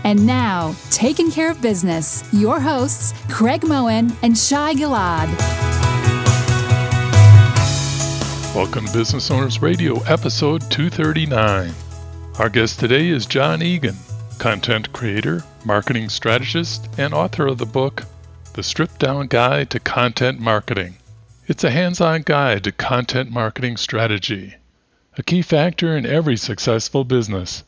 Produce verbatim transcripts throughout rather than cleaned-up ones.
And now, taking care of business, your hosts, Craig Moen and Shai Gilad. Welcome to Business Owners Radio, episode two thirty-nine. Our guest today is John Egan, content creator, marketing strategist, and author of the book, The Stripped Down Guide to Content Marketing. It's a hands-on guide to content marketing strategy, a key factor in every successful business.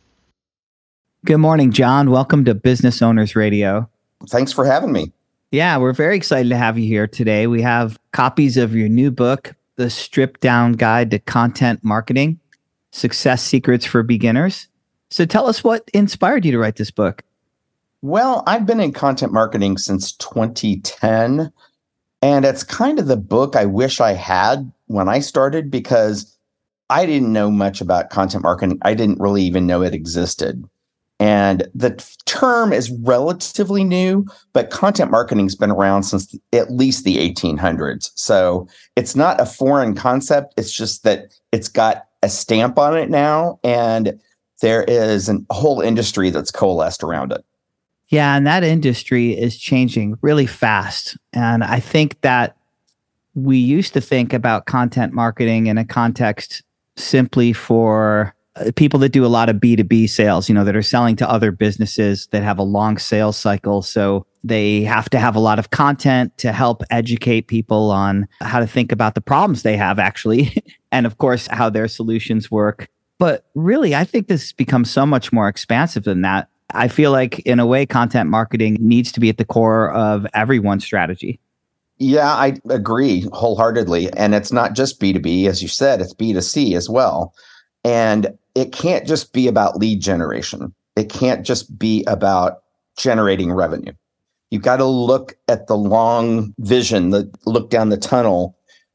Good morning, John. Welcome to Business Owners Radio. Thanks for having me. Yeah, we're very excited to have you here today. We have copies of your new book, The Stripped Down Guide to Content Marketing, Success Secrets for Beginners. So tell us what inspired you to write this book. Well, I've been in content marketing since twenty ten, and it's kind of the book I wish I had when I started because I didn't know much about content marketing. I didn't really even know it existed. And the term is relatively new, but content marketing's been around since at least the eighteen hundreds. So it's not a foreign concept. It's just that it's got a stamp on it now, and there is a whole industry that's coalesced around it. Yeah, and that industry is changing really fast. And I think that we used to think about content marketing in a context simply for people that do a lot of B two B sales, you know, that are selling to other businesses that have a long sales cycle. So they have to have a lot of content to help educate people on how to think about the problems they have actually, and of course, how their solutions work. But really, I think this becomes so much more expansive than that. I feel like in a way, content marketing needs to be at the core of everyone's strategy. Yeah, I agree wholeheartedly. And it's not just B two B, as you said, it's B two C as well. And it can't just be about lead generation. It can't just be about generating revenue. You've got to look at the long vision, the look down the tunnel,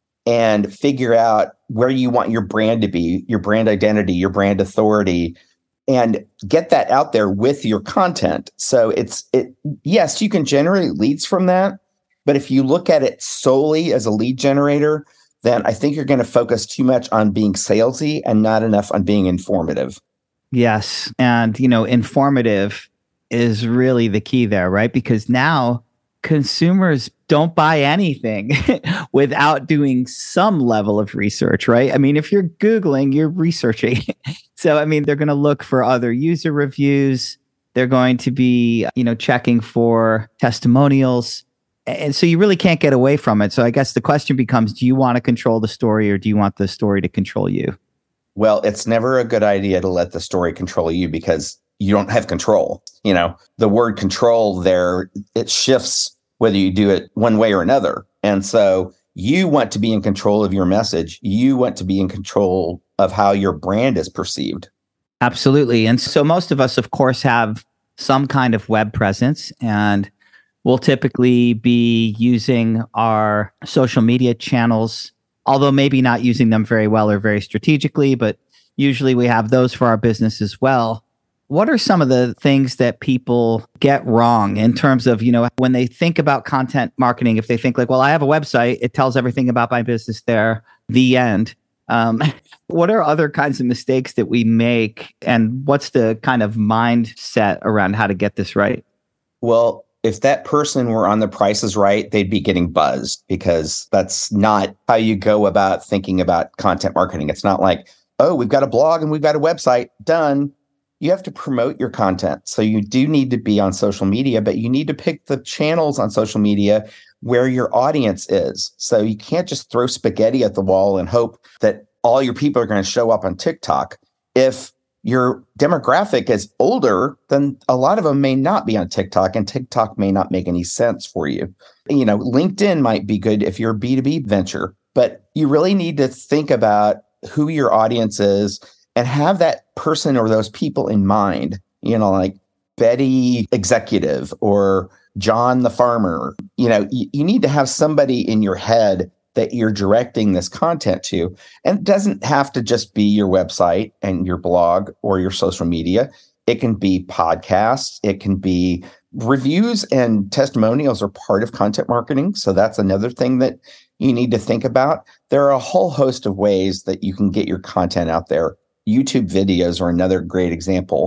and figure out where you want your brand to be, your brand identity, your brand authority, and get that out there with your content. So it's, it, yes, you can generate leads from that, but if you look at it solely as a lead generator, then I think you're going to focus too much on being salesy and not enough on being informative. Yes. And, you know, informative is really the key there, right? Because now consumers don't buy anything without doing some level of research, right? I mean, if you're Googling, you're researching. So, I mean, they're going to look for other user reviews. They're going to be, you know, checking for testimonials. And so you really can't get away from it. So I guess the question becomes, do you want to control the story or do you want the story to control you? Well, it's never a good idea to let the story control you because you don't have control. You know, the word control there, it shifts whether you do it one way or another. And so you want to be in control of your message. You want to be in control of how your brand is perceived. Absolutely. And so most of us, of course, have some kind of web presence, and we'll typically be using our social media channels, although maybe not using them very well or very strategically, but usually we have those for our business as well. What are some of the things that people get wrong in terms of, you know, when they think about content marketing, if they think like, well, I have a website, it tells everything about my business there, the end. Um, what are other kinds of mistakes that we make, and what's the kind of mindset around how to get this right? Well, if that person were on The Price is Right, they'd be getting buzzed because that's not how you go about thinking about content marketing. It's not like, oh, we've got a blog and we've got a website, done. You have to promote your content. So you do need to be on social media, but you need to pick the channels on social media where your audience is. So you can't just throw spaghetti at the wall and hope that all your people are going to show up on TikTok. If your demographic is older, then a lot of them may not be on TikTok, and TikTok may not make any sense for you. You know, LinkedIn might be good if you're a B two B venture, but you really need to think about who your audience is and have that person or those people in mind, you know, like Betty Executive or John the Farmer. You know, you, you need to have somebody in your head that you're directing this content to. And it doesn't have to just be your website and your blog or your social media. It can be podcasts. It can be reviews, and testimonials are part of content marketing. So that's another thing that you need to think about. There are a whole host of ways that you can get your content out there. YouTube videos are another great example.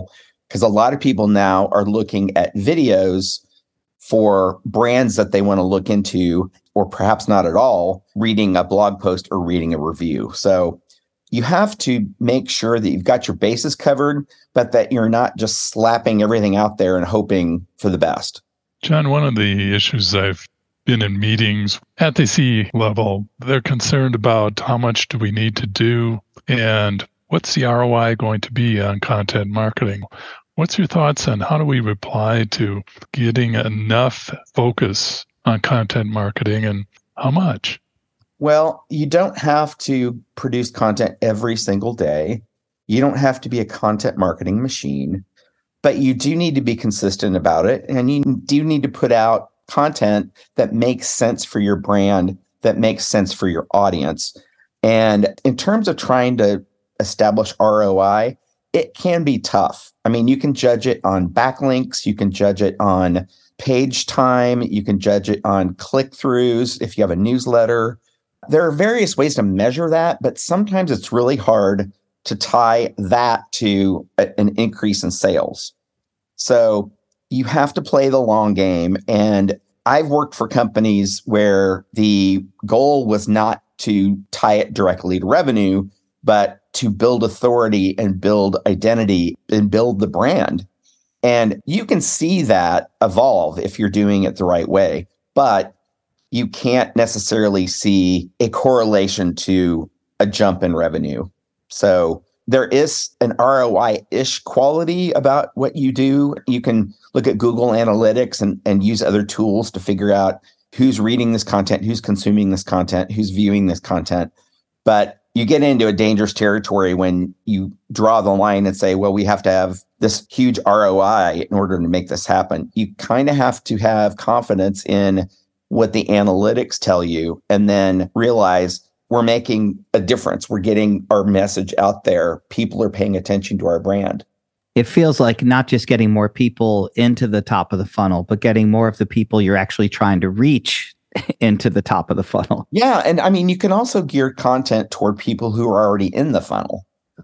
because a lot of people now are looking at videos for brands that they want to look into, or perhaps not at all, reading a blog post or reading a review. So you have to make sure that you've got your bases covered, but that you're not just slapping everything out there and hoping for the best. John, one of the issues I've been in meetings at the C E O level, they're concerned about how much do we need to do and what's the R O I going to be on content marketing. What's your thoughts on how do we reply to getting enough focus on content marketing and how much? Well, you don't have to produce content every single day. You don't have to be a content marketing machine, but you do need to be consistent about it. And you do need to put out content that makes sense for your brand, that makes sense for your audience. And in terms of trying to establish R O I, it can be tough. I mean, you can judge it on backlinks, you can judge it on page time, you can judge it on click-throughs if you have a newsletter. There are various ways to measure that, but sometimes it's really hard to tie that to a, an increase in sales. So you have to play the long game. And I've worked for companies where the goal was not to tie it directly to revenue, but to build authority and build identity and build the brand. And you can see that evolve if you're doing it the right way, but you can't necessarily see a correlation to a jump in revenue. So there is an R O I-ish quality about what you do. You can look at Google Analytics and, and use other tools to figure out who's reading this content, who's consuming this content, who's viewing this content. But you get into a dangerous territory when you draw the line and say, well, we have to have this huge R O I in order to make this happen. You kind of have to have confidence in what the analytics tell you and then realize we're making a difference. We're getting our message out there. People are paying attention to our brand. It feels like not just getting more people into the top of the funnel, but getting more of the people you're actually trying to reach into the top of the funnel. Yeah. And I mean, you can also gear content toward people who are already in the funnel.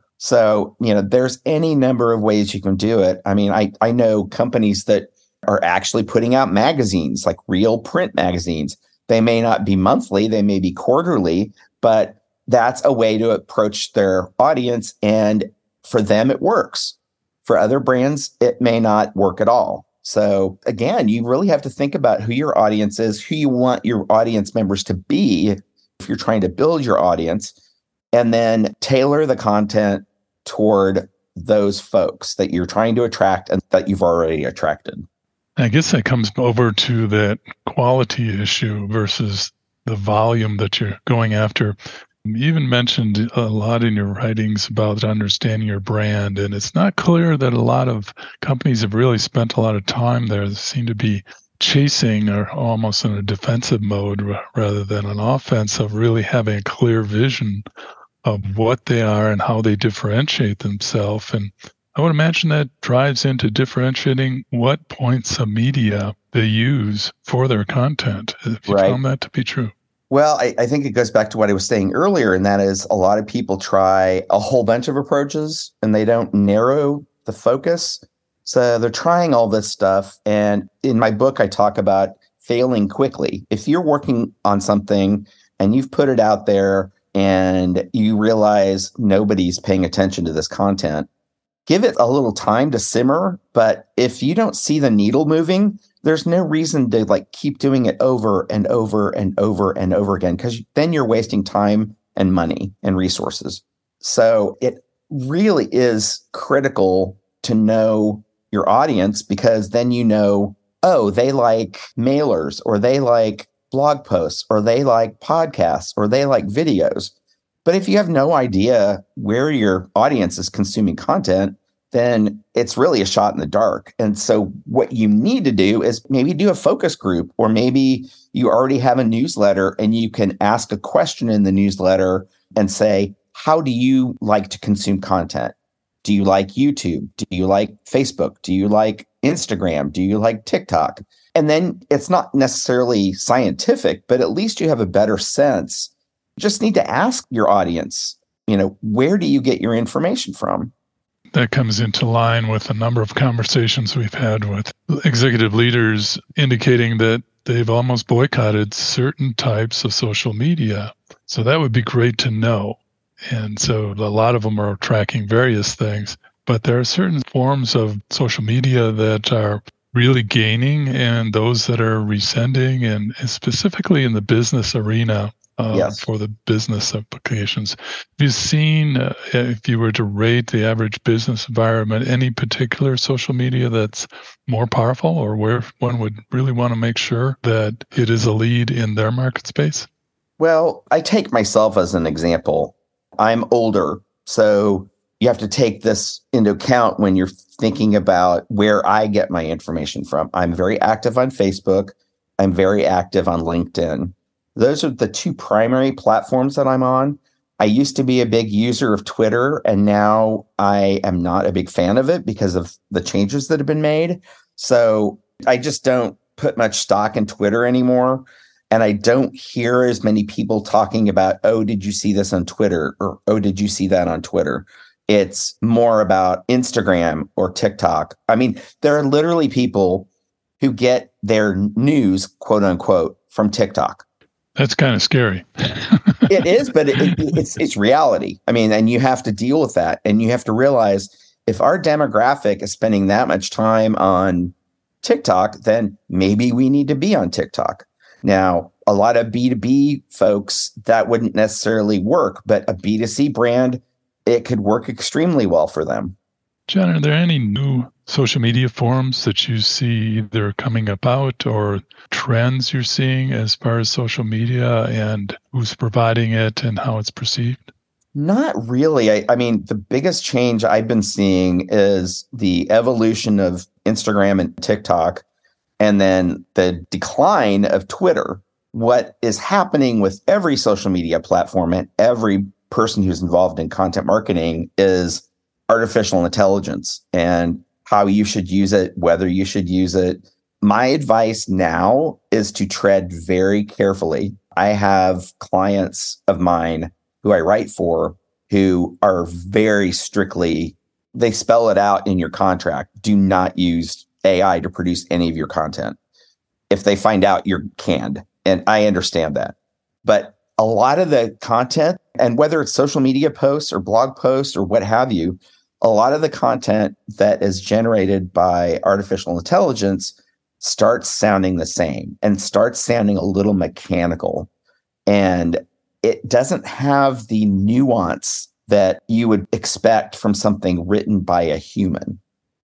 So, you know, there's any number of ways you can do it. I mean, I, I know companies that are actually putting out magazines, like real print magazines. They may not be monthly, they may be quarterly, but that's a way to approach their audience. And for them, it works. For other brands, it may not work at all. So again, you really have to think about who your audience is, who you want your audience members to be if you're trying to build your audience, and then tailor the content toward those folks that you're trying to attract and that you've already attracted. I guess that comes over to that quality issue versus the volume that you're going after. You even mentioned a lot in your writings about understanding your brand, and it's not clear that a lot of companies have really spent a lot of time there. They seem to be chasing or almost in a defensive mode rather than an offensive, really having a clear vision of what they are and how they differentiate themselves. And I would imagine that drives into differentiating what points of media they use for their content. If you Right. found that to be true. Well, I, I think it goes back to what I was saying earlier, and that is a lot of people try a whole bunch of approaches and they don't narrow the focus. So they're trying all this stuff. And in my book, I talk about failing quickly. If you're working on something and you've put it out there and you realize nobody's paying attention to this content, give it a little time to simmer. But if you don't see the needle moving, there's no reason to like keep doing it over and over and over and over again, because then you're wasting time and money and resources. So it really is critical to know your audience, because then you know, oh, they like mailers, or they like blog posts, or they like podcasts, or they like videos. But if you have no idea where your audience is consuming content, then it's really a shot in the dark. And so what you need to do is maybe do a focus group, or maybe you already have a newsletter and you can ask a question in the newsletter and say, how do you like to consume content? Do you like YouTube? Do you like Facebook? Do you like Instagram? Do you like TikTok? And then it's not necessarily scientific, but at least you have a better sense. You just need to ask your audience, you know, where do you get your information from? That comes into line with a number of conversations we've had with executive leaders indicating that they've almost boycotted certain types of social media. So that would be great to know. And so a lot of them are tracking various things, but there are certain forms of social media that are really gaining and those that are rescinding, and specifically in the business arena. Uh, yes. For the business applications. Have you seen, uh, if you were to rate the average business environment, any particular social media that's more powerful, or where one would really want to make sure that it is a lead in their market space? Well, I take myself as an example. I'm older, so you have to take this into account when you're thinking about where I get my information from. I'm very active on Facebook. I'm very active on LinkedIn. Those are the two primary platforms that I'm on. I used to be a big user of Twitter, and now I am not a big fan of it because of the changes that have been made. So I just don't put much stock in Twitter anymore. And I don't hear as many people talking about, oh, did you see this on Twitter? Or, oh, did you see that on Twitter? It's more about Instagram or TikTok. I mean, there are literally people who get their news, quote unquote, from TikTok. That's kind of scary. It is, but it, it, it's it's reality. I mean, and you have to deal with that. And you have to realize if our demographic is spending that much time on TikTok, then maybe we need to be on TikTok. Now, a lot of B two B folks, that wouldn't necessarily work, but a B two C brand, it could work extremely well for them. John, are there any new social media forums that you see either coming about or trends you're seeing as far as social media and who's providing it and how it's perceived? Not really. I, I mean, the biggest change I've been seeing is the evolution of Instagram and TikTok, and then the decline of Twitter. What is happening with every social media platform and every person who's involved in content marketing is artificial intelligence and how you should use it, whether you should use it. My advice now is to tread very carefully. I have clients of mine who I write for who are very strictly, they spell it out in your contract. Do not use A I to produce any of your content. If they find out, you're canned. And I understand that. But a lot of the content, and whether it's social media posts or blog posts or what have you, a lot of the content that is generated by artificial intelligence starts sounding the same and starts sounding a little mechanical. And it doesn't have the nuance that you would expect from something written by a human.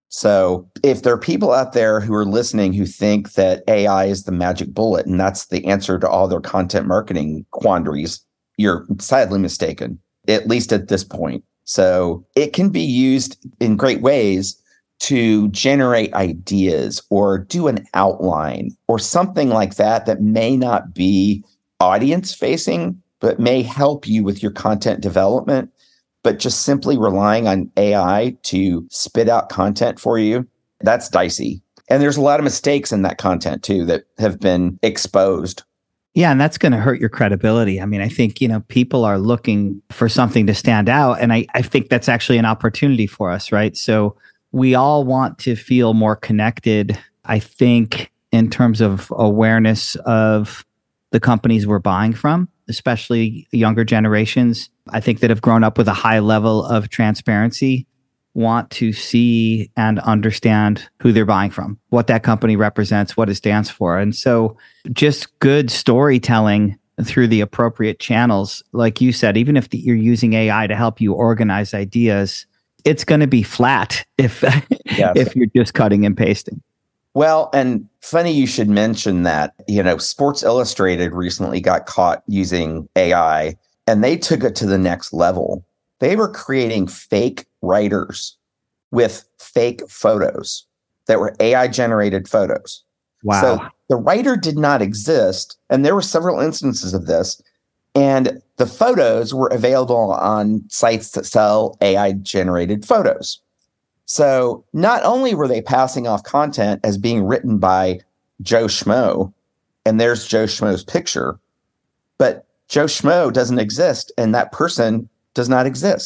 So if there are people out there who are listening who think that A I is the magic bullet and that's the answer to all their content marketing quandaries, you're sadly mistaken, at least at this point. So it can be used in great ways to generate ideas or do an outline or something like that that may not be audience facing, but may help you with your content development. But just simply relying on A I to spit out content for you, that's dicey. And there's a lot of mistakes in that content too that have been exposed. Yeah, and that's going to hurt your credibility. I mean, I think, you know, people are looking for something to stand out. And I, I think that's actually an opportunity for us, right? So we all want to feel more connected, I think, in terms of awareness of the companies we're buying from, especially younger generations, I think that have grown up with a high level of transparency, want to see and understand who they're buying from, what that company represents, what it stands for. And so just good storytelling through the appropriate channels, like you said, even if the, you're using A I to help you organize ideas, it's going to be flat if, yes. if you're just cutting and pasting. Well, and funny you should mention that, you know, Sports Illustrated recently got caught using A I and they took it to the next level. They were creating fake writers with fake photos that were A I generated photos. Wow. So the writer did not exist. And there were several instances of this. And the photos were available on sites that sell A I generated photos. So not only were they passing off content as being written by Joe Schmo, and there's Joe Schmo's picture, but Joe Schmo doesn't exist and that person does not exist.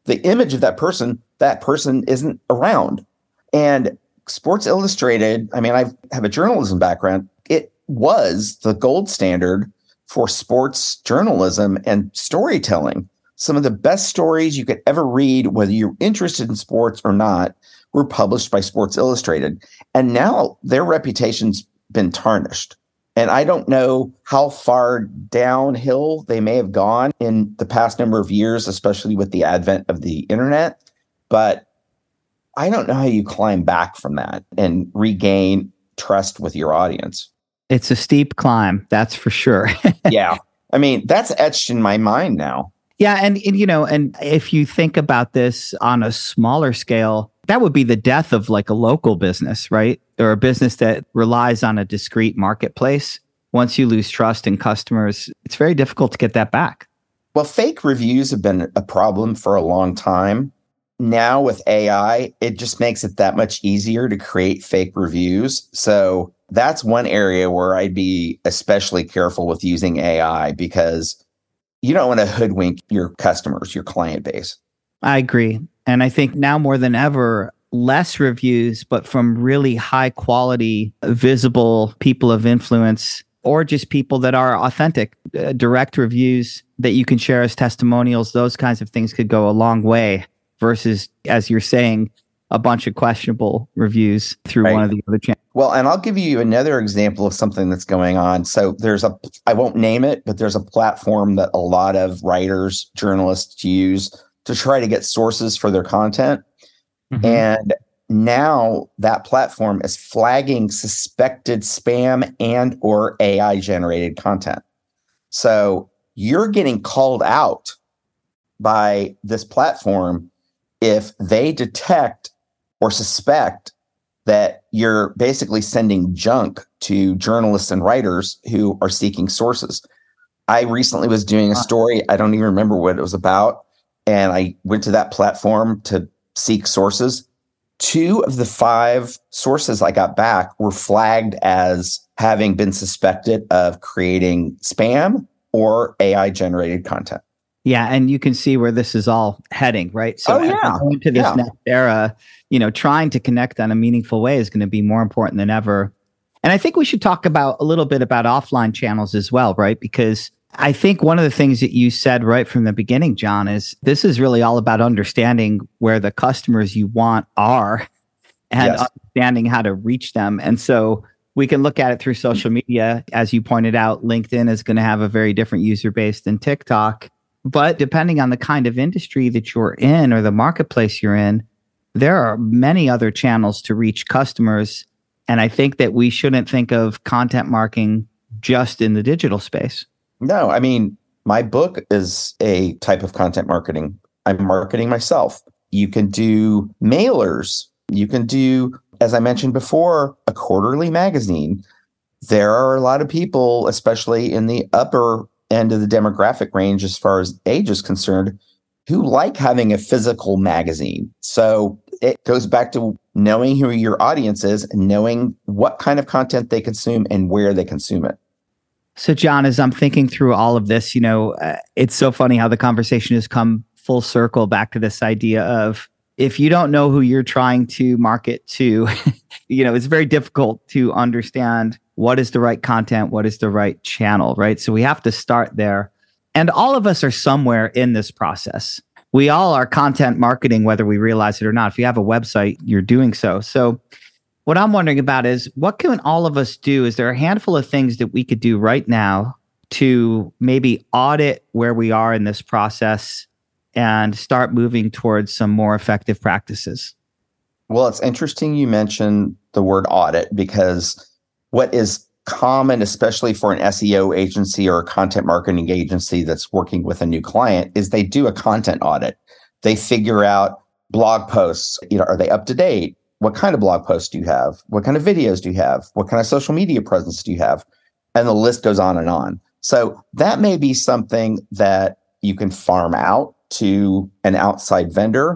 the image of that person, that person isn't around. And Sports Illustrated, I mean, I have a journalism background. It was the gold standard for sports journalism and storytelling. Some of the best stories you could ever read, whether you're interested in sports or not, were published by Sports Illustrated. And now their reputation's been tarnished. And I don't know how far downhill they may have gone in the past number of years, especially with the advent of the internet. But I don't know how you climb back from that and regain trust with your audience. It's a steep climb, that's for sure. Yeah. I mean, that's etched in my mind now. Yeah. And, and, you know, and if you think about this on a smaller scale, that would be the death of like a local business, right? Or a business that relies on a discrete marketplace. Once you lose trust in customers, it's very difficult to get that back. Well, fake reviews have been a problem for a long time. Now with A I, it just makes it that much easier to create fake reviews. So that's one area where I'd be especially careful with using A I, because you don't want to hoodwink your customers, your client base. I agree. And I think now more than ever, less reviews, but from really high quality, visible people of influence, or just people that are authentic, uh, direct reviews that you can share as testimonials. Those kinds of things could go a long way versus, as you're saying, a bunch of questionable reviews through right. one of the other channels. Well, and I'll give you another example of something that's going on. So there's a, I won't name it, but there's a platform that a lot of writers, journalists use to try to get sources for their content. Mm-hmm. And now that platform is flagging suspected spam and or A I generated content. So you're getting called out by this platform if they detect or suspect that you're basically sending junk to journalists and writers who are seeking sources. I recently was doing a story. I don't even remember what it was about. And I went to that platform to seek sources. Two of the five sources I got back were flagged as having been suspected of creating spam or A I generated content. Yeah, and you can see where this is all heading, right? So oh, yeah. going to this yeah. next era, you know, trying to connect on a meaningful way is going to be more important than ever. And I think we should talk about a little bit about offline channels as well, right? Because I think one of the things that you said right from the beginning, John, is this is really all about understanding where the customers you want are and yes. understanding how to reach them. And so we can look at it through social media. As you pointed out, LinkedIn is going to have a very different user base than TikTok. But depending on the kind of industry that you're in or the marketplace you're in, there are many other channels to reach customers. And I think that we shouldn't think of content marketing just in the digital space. No, I mean, my book is a type of content marketing. I'm marketing myself. You can do mailers. You can do, as I mentioned before, a quarterly magazine. There are a lot of people, especially in the upper end of the demographic range as far as age is concerned, who like having a physical magazine. So it goes back to knowing who your audience is and knowing what kind of content they consume and where they consume it. So, John, as I'm thinking through all of this, you know, uh, it's so funny how the conversation has come full circle back to this idea of if you don't know who you're trying to market to, you know, it's very difficult to understand what is the right content, what is the right channel, right? So we have to start there. And all of us are somewhere in this process. We all are content marketing, whether we realize it or not. If you have a website, you're doing so. So what I'm wondering about is what can all of us do? Is there a handful of things that we could do right now to maybe audit where we are in this process and start moving towards some more effective practices? Well, it's interesting you mentioned the word audit, because what is common, especially for an S E O agency or a content marketing agency that's working with a new client, is they do a content audit. They figure out blog posts. You know, are they up to date? What kind of blog posts do you have? What kind of videos do you have? What kind of social media presence do you have? And the list goes on and on. So that may be something that you can farm out to an outside vendor,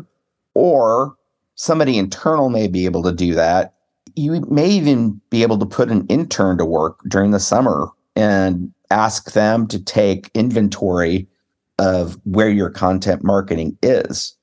or somebody internal may be able to do that. You may even be able to put an intern to work during the summer and ask them to take inventory of where your content marketing is.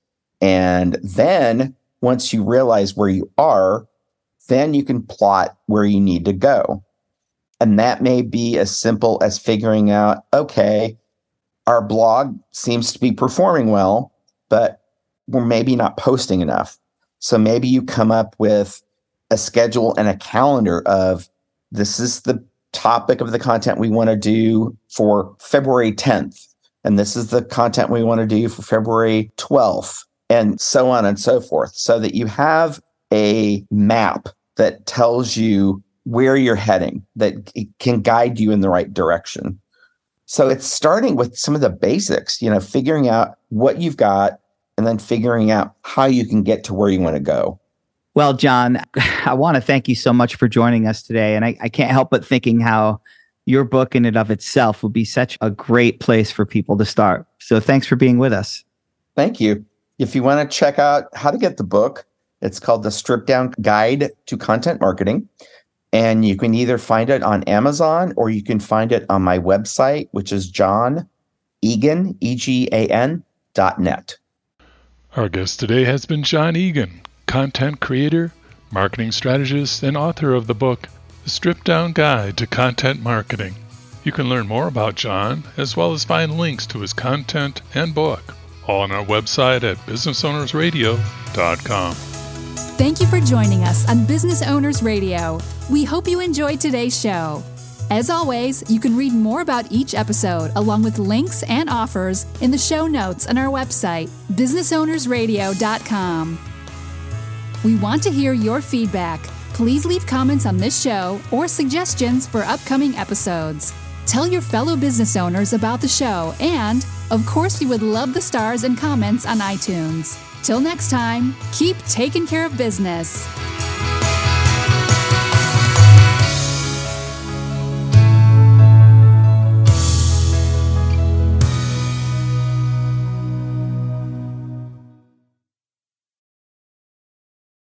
And then once you realize where you are, then you can plot where you need to go. And that may be as simple as figuring out, okay, our blog seems to be performing well, but we're maybe not posting enough. So maybe you come up with a schedule and a calendar of, this is the topic of the content we want to do for February tenth. And this is the content we want to do for February twelfth, and so on and so forth, so that you have a map that tells you where you're heading, that it can guide you in the right direction. So it's starting with some of the basics, you know, figuring out what you've got and then figuring out how you can get to where you want to go. Well, John, I want to thank you so much for joining us today. And I, I can't help but thinking how your book in and of itself would be such a great place for people to start. So thanks for being with us. Thank you. If you want to check out how to get the book, it's called The Stripped Down Guide to Content Marketing. And you can either find it on Amazon or you can find it on my website, which is John Egan, E G A N, dot net. Our guest today has been John Egan, content creator, marketing strategist, and author of the book, The Stripped Down Guide to Content Marketing. You can learn more about John, as well as find links to his content and book, all on our website at business owners radio dot com. Thank you for joining us on Business Owners Radio. We hope you enjoyed today's show. As always, you can read more about each episode along with links and offers in the show notes on our website, business owners radio dot com. We want to hear your feedback. Please leave comments on this show or suggestions for upcoming episodes. Tell your fellow business owners about the show, and, of course, we would love the stars and comments on iTunes. Till next time, keep taking care of business.